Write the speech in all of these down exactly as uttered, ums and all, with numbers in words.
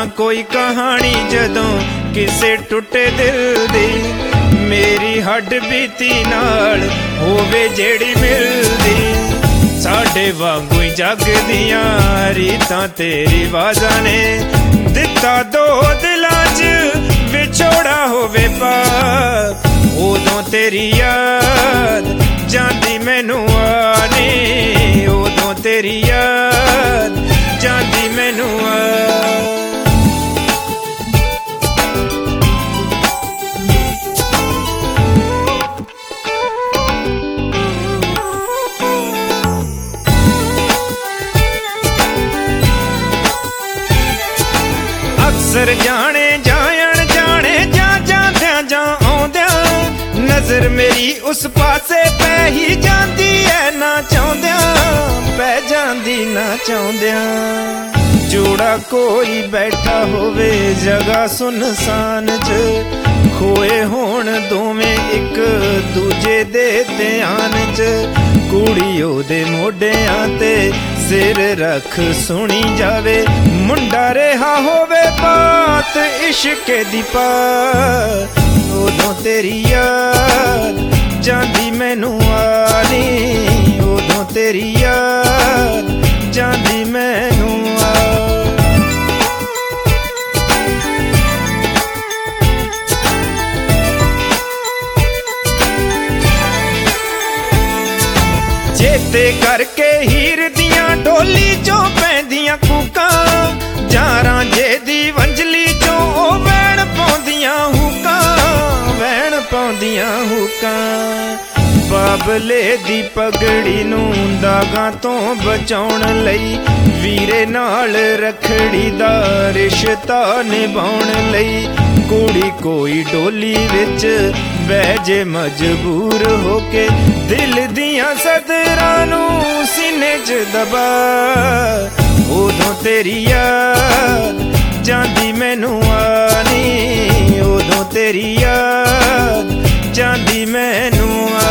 ਸੁਣਾ ਕੋਈ ਕਹਾਣੀ ਜਦੋਂ ਕਿਸੇ ਟੁੱਟੇ ਦਿਲ ਦੀ, ਮੇਰੀ ਹੱਡ ਬੀਤੀ ਨਾਲ ਹੋਵੇ ਜਿਹੜੀ ਮਿਲਦੀ। ਸਾਡੇ ਵਾਂਗੂ ਹੀ ਜਗਦੀਆਂ ਰੀਤਾਂ ਤੇਰੀ ਆਵਾਜ਼ਾਂ ਨੇ, ਦਿੱਤਾ ਦੋ ਦਿਲਾਂ 'ਚ ਵਿਛੋੜਾ ਹੋਵੇ ਪਾਰ। ਉਦੋਂ ਤੇਰੀ ਯਾਦ ਜਾਂਦੀ ਮੈਨੂੰ ਆਣੀ, ਉਦੋਂ ਤੇਰੀ ਯਾਦ ਜਾਂਦੀ ਮੈਨੂੰ ਆ। ਅਕਸਰ ਜਾਣੇ ਜਾਣ ਜਾਣੇ ਜਾਂ ਜਾਂਦਿਆਂ ਜਾਂ ਆਉਂਦਿਆਂ, ਨਜ਼ਰ ਮੇਰੀ ਉਸ ਪਾਸੇ ਪੈ ਹੀ ਜਾਂਦੀ ਐ ਨਾ ਚਾਹੁੰਦਿਆਂ, ਪੈ ਜਾਂਦੀ ਨਾ ਚਾਹੁੰਦਿਆਂ। ਜੋੜਾ ਕੋਈ ਬੈਠਾ ਹੋਵੇ ਜਗ੍ਹਾ ਸੁਨਸਾਨ 'ਚ, ਖੋਏ ਹੋਣ ਦੋਵੇਂ ਇੱਕ ਦੂਜੇ ਦੇ ਧਿਆਨ 'ਚ। ਕੁੜੀ ਉਹਦੇ ਮੋਢਿਆਂ ਤੇ ਸਿਰ ਰੱਖ ਸੁਣੀ ਜਾਵੇ, ਮੁੰਡਾ ਰਿਹਾ ਹੋਵੇ ਬਾਤ ਇਸ਼ਕੇ ਦੀ ਪਾਰ। ਉਦੋਂ ਤੇਰੀ ਯਾਦ ਜਾਂਦੀ ਮੈਨੂੰ ਆਣੀ, ਉਦੋਂ ਤੇਰੀ ਯਾਦ ਜਾਂਦੀ ਮੈਨੂੰ ਆ। ਚੇਤੇ ਕਰਕੇ ਹੀਰ ਦੀਆਂ ਢੋਲੀ ਚੋਂ ਪੈਂਦੀਆਂ ਕੂਕਾਂ, ਜਾਰਾਂ ਜੇ ਦੀ ਵੰਜਲੀ ਚੋਂ ਉਹ ਵੈਣ ਪਾਉਂਦੀਆਂ ਹੂਕਾਂ, ਵੈਣ ਪਾਉਂਦੀਆਂ ਹੂਕਾਂ। ਬਾਬਲੇ ਦੀ ਪਗੜੀ ਨੂੰ ਦਾਗਾਂ ਤੋਂ ਬਚਾਉਣ ਲਈ, ਵੀਰੇ ਨਾਲ ਰੱਖੜੀ ਦਾ ਰਿਸ਼ਤਾ ਨਿਭਾਉਣ ਲਈ। ਕੁੜੀ ਕੋਈ ਡੋਲੀ ਵਿੱਚ ਬਹਿ ਜੇ ਮਜਬੂਰ ਹੋ ਕੇ, ਦਿਲ ਦੀਆਂ ਸਦਰਾਂ ਨੂੰ ਸੀਨੇ 'ਚ ਦਬਾ। ਉਦੋਂ ਤੇਰੀ ਯਾਦ ਜਾਂਦੀ ਮੈਨੂੰ ਆਣੀ, ਉਦੋਂ ਤੇਰੀ ਯਾਦ ਜਾਂਦੀ ਮੈਨੂੰ ਆ।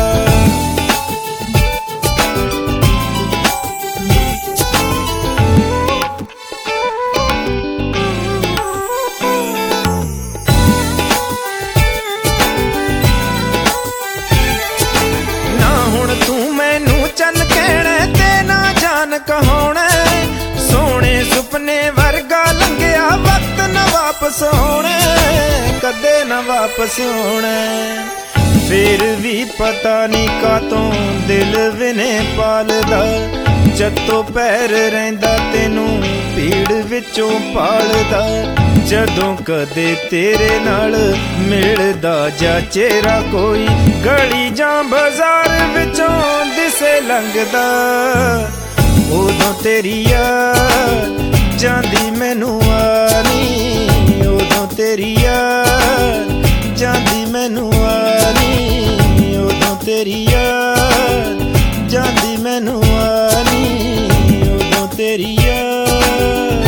ਕਹਾਉਣਾ ਸੋਹਣੇ ਸੁਪਨੇ ਵਰਗਾ ਲੰਘਿਆ ਵਕਤ ਨਾ ਵਾਪਸ ਆਉਣਾ, ਕਦੇ ਨਾ ਵਾਪਸ ਆਉਣਾ। ਫਿਰ ਵੀ ਪਤਾ ਨਹੀਂ ਕਾਤੋਂ ਦਿਲ ਵਿਨੇ ਪਾਲਦਾ, ਜੱਤੋਂ ਪੈਰ ਰਹਿੰਦਾ ਤੈਨੂੰ ਭੀੜ ਵਿੱਚੋਂ ਪਾਲਦਾ। ਜਦੋਂ ਕਦੇ ਤੇਰੇ ਨਾਲ ਮਿਲਦਾ ਜਾਂ ਚਿਹਰਾ ਕੋਈ, ਗਲੀ ਜਾਂ ਬਾਜ਼ਾਰ ਵਿੱਚੋਂ ਦਿਸੇ ਲੰਘਦਾ। ਉਦੋਂ ਤੇਰੀ ਯਾਦ ਜਾਂਦੀ ਮੈਨੂੰ ਆਣੀ, ਉਦੋਂ ਤੇਰੀ ਯਾਦ ਜਾਂਦੀ ਮੈਨੂੰ ਆਣੀ, ਉਦੋਂ ਤੇਰੀ ਯਾਦ ਜਾਂਦੀ ਮੈਨੂੰ ਆਣੀ, ਉਦੋਂ ਤੇਰੀ ਯਾਦ।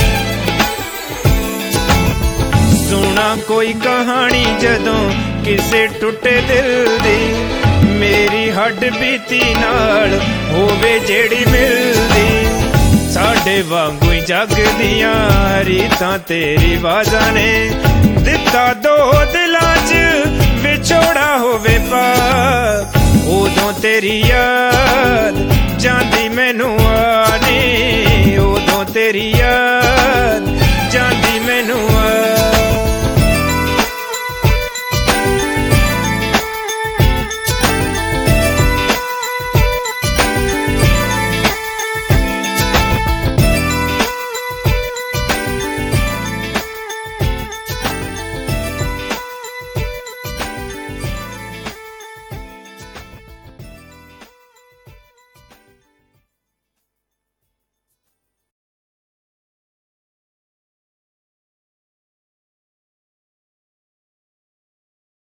ਸੁਣਾ ਕੋਈ ਕਹਾਣੀ ਜਦੋਂ ਕਿਸੇ ਟੁੱਟੇ ਦਿਲ ਦੀ, ਮੇਰੀ ਹੱਡ ਬੀਤੀ ਨਾਲ ਹੋਵੇ ਜਿਹੜੀ ਮਿਲਦੀ। ਸਾਡੇ ਵਾਂਗੂ ਹੀ ਜਗਦੀਆਂ ਰੀਤਾਂ ਤੇਰੀ ਆਵਾਜ਼ਾਂ ਨੇ, ਦਿੱਤਾ ਦੋ ਦਿਲਾਂ 'ਚ ਵਿਛੋੜਾ ਹੋਵੇ ਪਾਰ। ਉਦੋਂ ਤੇਰੀ ਯਾਦ ਜਾਂਦੀ ਮੈਨੂੰ ਆਣੀ, ਉਦੋਂ ਤੇਰੀ ਯਾਦ